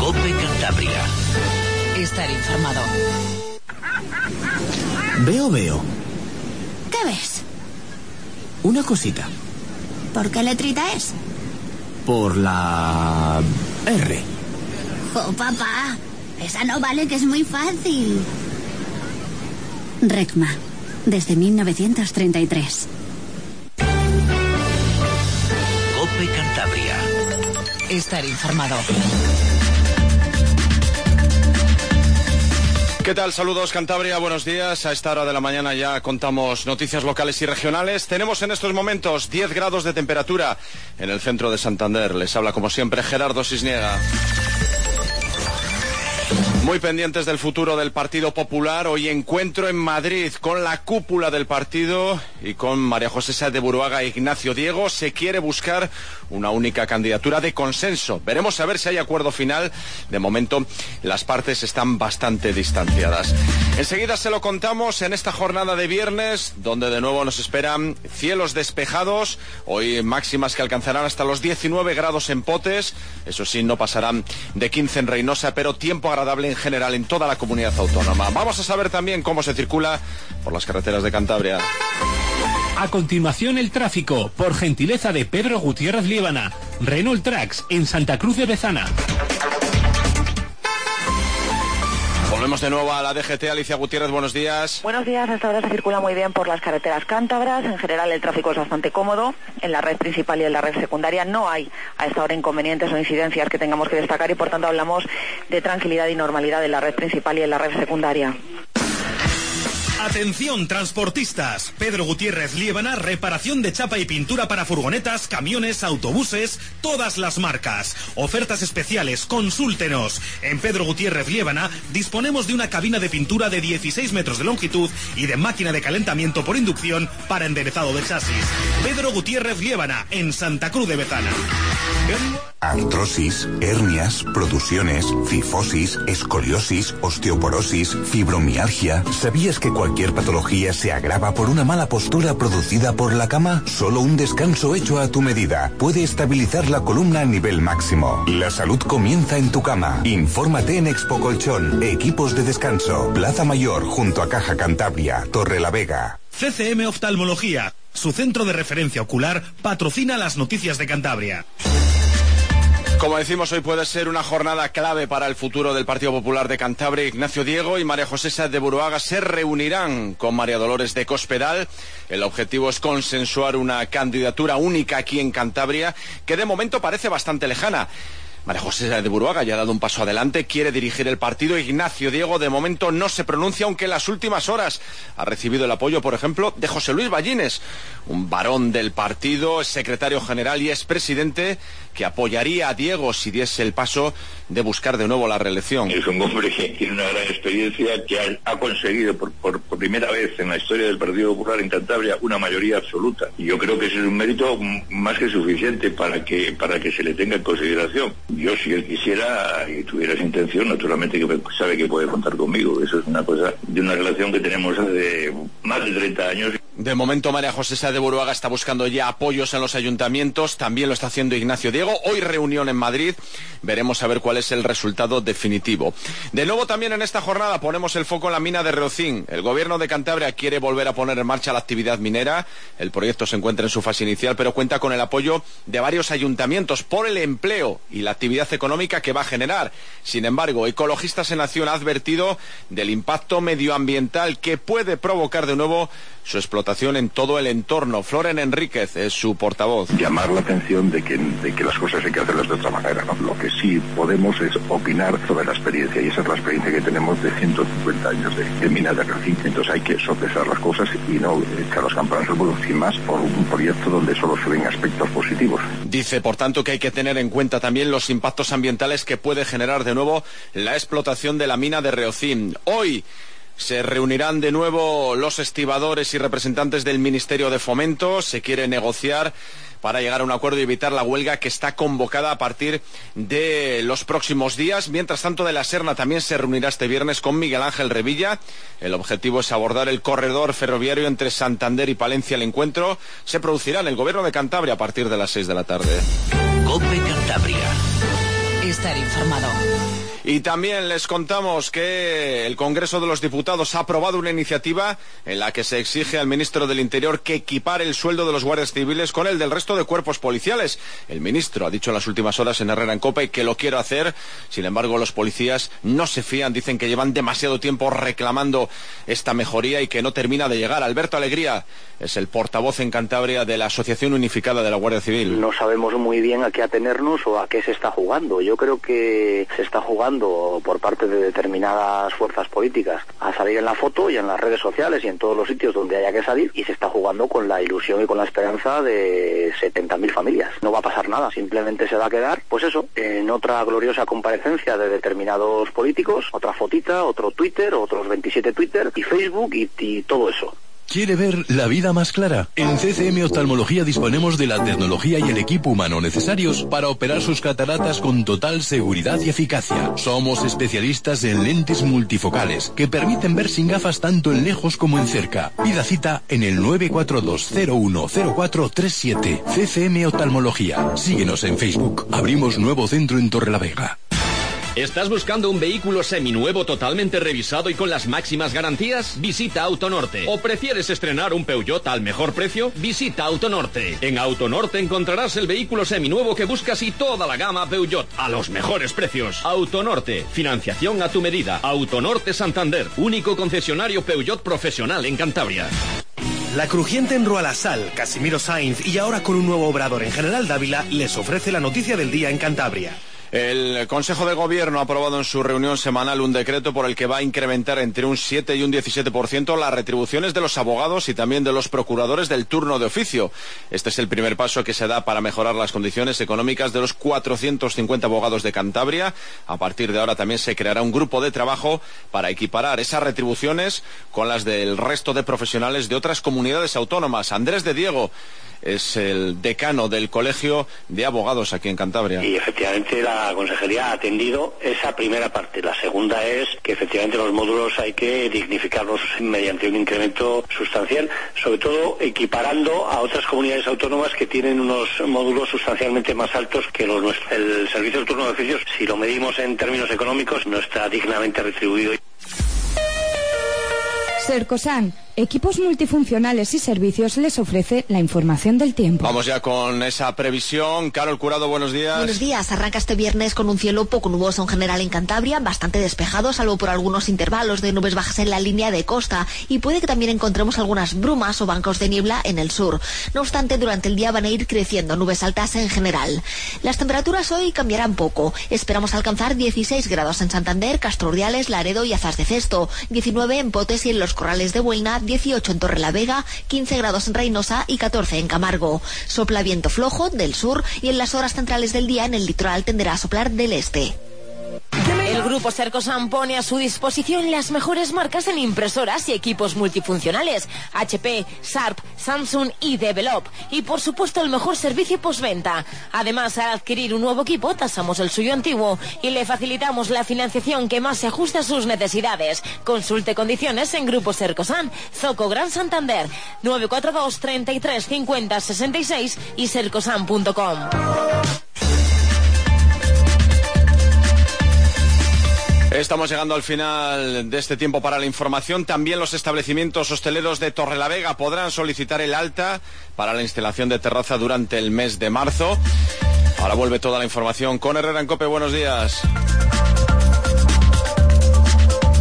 COPE Cantabria. Estar informado. Veo. ¿Qué ves? Una cosita. ¿Por qué letrita es? Por la R. ¡Oh, papá! Esa no vale, que es muy fácil. RECMA, desde 1933. COPE Cantabria. Estar informado. ¿Qué tal? Saludos Cantabria, buenos días. A esta hora de la mañana ya contamos noticias locales y regionales. Tenemos en estos momentos 10 grados de temperatura en el centro de Santander. Les habla como siempre Gerardo Cisniega. Muy pendientes del futuro del Partido Popular. Hoy encuentro en Madrid con la cúpula del partido y con María José Sáez de Buruaga e Ignacio Diego. Se quiere buscar una única candidatura de consenso. Veremos a ver si hay acuerdo final. De momento, las partes están bastante distanciadas. Enseguida se lo contamos en esta jornada de viernes, donde de nuevo nos esperan cielos despejados. Hoy máximas que alcanzarán hasta los 19 grados en Potes. Eso sí, no pasarán de 15 en Reynosa, pero tiempo agradable en general en toda la comunidad autónoma. Vamos a saber también cómo se circula por las carreteras de Cantabria. A continuación el tráfico, por gentileza de Pedro Gutiérrez Liébana. Renault Trax en Santa Cruz de Bezana. Volvemos de nuevo a la DGT. Alicia Gutiérrez, buenos días. Buenos días. Hasta ahora se circula muy bien por las carreteras cántabras. En general el tráfico es bastante cómodo. En la red principal y en la red secundaria no hay a esta hora inconvenientes o incidencias que tengamos que destacar y por tanto hablamos de tranquilidad y normalidad en la red principal y en la red secundaria. Atención transportistas, Pedro Gutiérrez Liébana, reparación de chapa y pintura para furgonetas, camiones, autobuses, todas las marcas. Ofertas especiales, consúltenos. En Pedro Gutiérrez Liébana disponemos de una cabina de pintura de 16 metros de longitud y de máquina de calentamiento por inducción para enderezado de chasis. Pedro Gutiérrez Liébana, en Santa Cruz de Bezana. Artrosis, hernias, protusiones, cifosis, escoliosis, osteoporosis, fibromialgia. ¿Sabías que cualquier patología se agrava por una mala postura producida por la cama? Solo un descanso hecho a tu medida puede estabilizar la columna a nivel máximo. La salud comienza en tu cama. Infórmate en Expo Colchón, equipos de descanso, Plaza Mayor junto a Caja Cantabria, Torrelavega. CCM Oftalmología, su centro de referencia ocular, patrocina las noticias de Cantabria. Como decimos, hoy puede ser una jornada clave para el futuro del Partido Popular de Cantabria. Ignacio Diego y María José Sáez de Buruaga se reunirán con María Dolores de Cospedal. El objetivo es consensuar una candidatura única aquí en Cantabria, que de momento parece bastante lejana. María José Sáez de Buruaga ya ha dado un paso adelante, quiere dirigir el partido. Ignacio Diego de momento no se pronuncia, aunque en las últimas horas ha recibido el apoyo, por ejemplo, de José Luis Ballines, un varón del partido, secretario general y expresidente, que apoyaría a Diego si diese el paso de buscar de nuevo la reelección. Es un hombre que tiene una gran experiencia, que ha conseguido por primera vez en la historia del Partido Popular en Cantabria una mayoría absoluta. Y yo creo que ese es un mérito más que suficiente para que se le tenga en consideración. Yo, si él quisiera y tuviera esa intención, naturalmente que sabe que puede contar conmigo. Eso es una cosa de una relación que tenemos hace más de 30 años. De momento, María José Sáez de Buruaga está buscando ya apoyos en los ayuntamientos, también lo está haciendo Ignacio Diego. Hoy reunión en Madrid, veremos a ver cuál es el resultado definitivo. De nuevo también en esta jornada ponemos el foco en la mina de Reocín. El gobierno de Cantabria quiere volver a poner en marcha la actividad minera. El proyecto se encuentra en su fase inicial, pero cuenta con el apoyo de varios ayuntamientos por el empleo y la actividad económica que va a generar. Sin embargo, Ecologistas en Acción ha advertido del impacto medioambiental que puede provocar de nuevo su explotación en todo el entorno. Floren Enríquez es su portavoz. Llamar la atención de que las cosas hay que hacerlas de otra manera, ¿no? Lo que sí podemos es opinar sobre la experiencia, y esa es la experiencia que tenemos de 150 años de mina de Reocín. Entonces hay que sopesar las cosas y no echar las campanas al vuelo, sin más, por un proyecto donde solo se ven aspectos positivos. Dice, por tanto, que hay que tener en cuenta también los impactos ambientales que puede generar de nuevo la explotación de la mina de Reocín. Hoy se reunirán de nuevo los estibadores y representantes del Ministerio de Fomento. Se quiere negociar para llegar a un acuerdo y evitar la huelga que está convocada a partir de los próximos días. Mientras tanto, de la Serna también se reunirá este viernes con Miguel Ángel Revilla. El objetivo es abordar el corredor ferroviario entre Santander y Palencia. El encuentro se producirá en el Gobierno de Cantabria a partir de las 6 de la tarde. COPE Cantabria. Estar informado. Y también les contamos que el Congreso de los Diputados ha aprobado una iniciativa en la que se exige al ministro del Interior que equipare el sueldo de los guardias civiles con el del resto de cuerpos policiales. El ministro ha dicho en las últimas horas en Herrera en COPE que lo quiere hacer. Sin embargo, los policías no se fían, dicen que llevan demasiado tiempo reclamando esta mejoría y que no termina de llegar. Alberto Alegría es el portavoz en Cantabria de la Asociación Unificada de la Guardia Civil. No sabemos muy bien a qué atenernos o a qué se está jugando. Yo creo que se está jugando por parte de determinadas fuerzas políticas a salir en la foto y en las redes sociales y en todos los sitios donde haya que salir, y se está jugando con la ilusión y con la esperanza de 70.000 familias. No va a pasar nada, simplemente se va a quedar, pues eso, en otra gloriosa comparecencia de determinados políticos, otra fotita, otro Twitter, otros 27 Twitter y Facebook y todo eso. ¿Quiere ver la vida más clara? En CCM Oftalmología disponemos de la tecnología y el equipo humano necesarios para operar sus cataratas con total seguridad y eficacia. Somos especialistas en lentes multifocales que permiten ver sin gafas tanto en lejos como en cerca. Pida cita en el 942-010437. CCM Oftalmología. Síguenos en Facebook. Abrimos nuevo centro en Torrelavega. ¿Estás buscando un vehículo seminuevo totalmente revisado y con las máximas garantías? Visita Autonorte. ¿O prefieres estrenar un Peugeot al mejor precio? Visita Autonorte. En Autonorte encontrarás el vehículo seminuevo que buscas y toda la gama Peugeot a los mejores precios. Autonorte. Financiación a tu medida. Autonorte Santander. Único concesionario Peugeot profesional en Cantabria. La crujiente en Rualasal, Casimiro Sainz y ahora con un nuevo obrador en General Dávila les ofrece la noticia del día en Cantabria. El Consejo de Gobierno ha aprobado en su reunión semanal un decreto por el que va a incrementar entre un 7 y un 17% las retribuciones de los abogados y también de los procuradores del turno de oficio. Este es el primer paso que se da para mejorar las condiciones económicas de los 450 abogados de Cantabria. A partir de ahora también se creará un grupo de trabajo para equiparar esas retribuciones con las del resto de profesionales de otras comunidades autónomas. Andrés de Diego es el decano del Colegio de Abogados aquí en Cantabria. Y efectivamente la Consejería ha atendido esa primera parte. La segunda es que efectivamente los módulos hay que dignificarlos mediante un incremento sustancial, sobre todo equiparando a otras comunidades autónomas que tienen unos módulos sustancialmente más altos que los nuestros. El servicio de turno de oficios, si lo medimos en términos económicos, no está dignamente retribuido. Sercosan, equipos multifuncionales y servicios, les ofrece la información del tiempo. Vamos ya con esa previsión. Carol Curado, buenos días. Buenos días. Arranca este viernes con un cielo poco nuboso en general en Cantabria, bastante despejado, salvo por algunos intervalos de nubes bajas en la línea de costa, y puede que también encontremos algunas brumas o bancos de niebla en el sur. No obstante, durante el día van a ir creciendo nubes altas en general. Las temperaturas hoy cambiarán poco. Esperamos alcanzar 16 grados en Santander, Castro Urdiales, Laredo y Azas de Cesto, 19 en Potes y en los Corrales de Buelna, 18 en Torrelavega, 15 grados en Reynosa y 14 en Camargo. Sopla viento flojo del sur y en las horas centrales del día en el litoral tenderá a soplar del este. El grupo Sercosan pone a su disposición las mejores marcas en impresoras y equipos multifuncionales: HP, Sharp, Samsung y Develop, y por supuesto el mejor servicio postventa. Además, al adquirir un nuevo equipo tasamos el suyo antiguo y le facilitamos la financiación que más se ajuste a sus necesidades. Consulte condiciones en Grupo Sercosan, Zoco Gran Santander, 942 33 50 66 y sercosan.com. Estamos llegando al final de este tiempo para la información. También los establecimientos hosteleros de Torrelavega podrán solicitar el alta para la instalación de terraza durante el mes de marzo. Ahora vuelve toda la información con Herrera en COPE. Buenos días.